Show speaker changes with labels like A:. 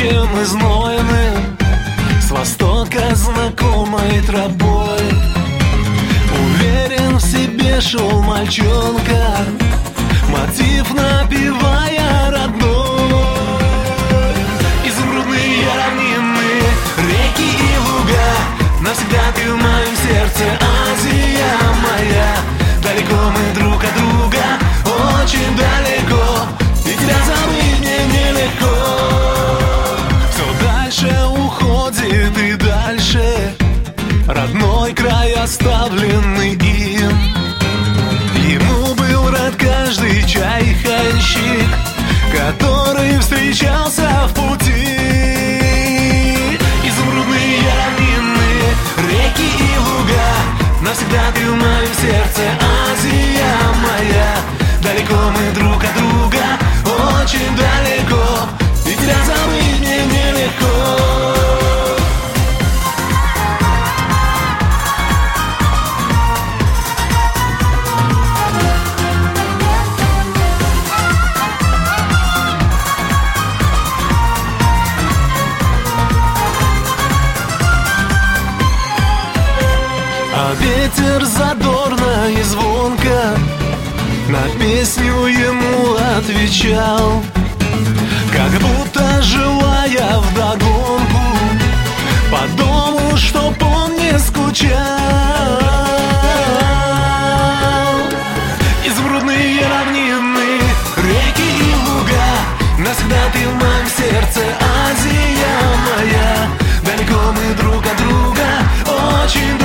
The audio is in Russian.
A: горячим и знойным, с востока знакомой тропой. Уверен в себе шел мальчонка, мотив напевая родной. Изумрудные равнины, реки и луга, навсегда ты в моем сердце, Азия моя. Далеко мы друг от друга, очень далеко, и тебя забыть мне нелегко. Все дальше уходит и дальше родной край, оставленный им. Ему был рад каждый чайханщик, который встречался в пути. Изумрудные равнины, реки и луга, навсегда ты в моем сердце, Азия моя. Далеко мы друг от друга, очень далеко, и тебя забыть мне нелегко. А ветер задорно и звонко на песню ему отвечал, как будто желая вдогонку по дому, чтоб он не скучал. Изумрудные равнины, реки и луга, навсегда ты в моем сердце, Азия моя. Далеко мы друг от друга, очень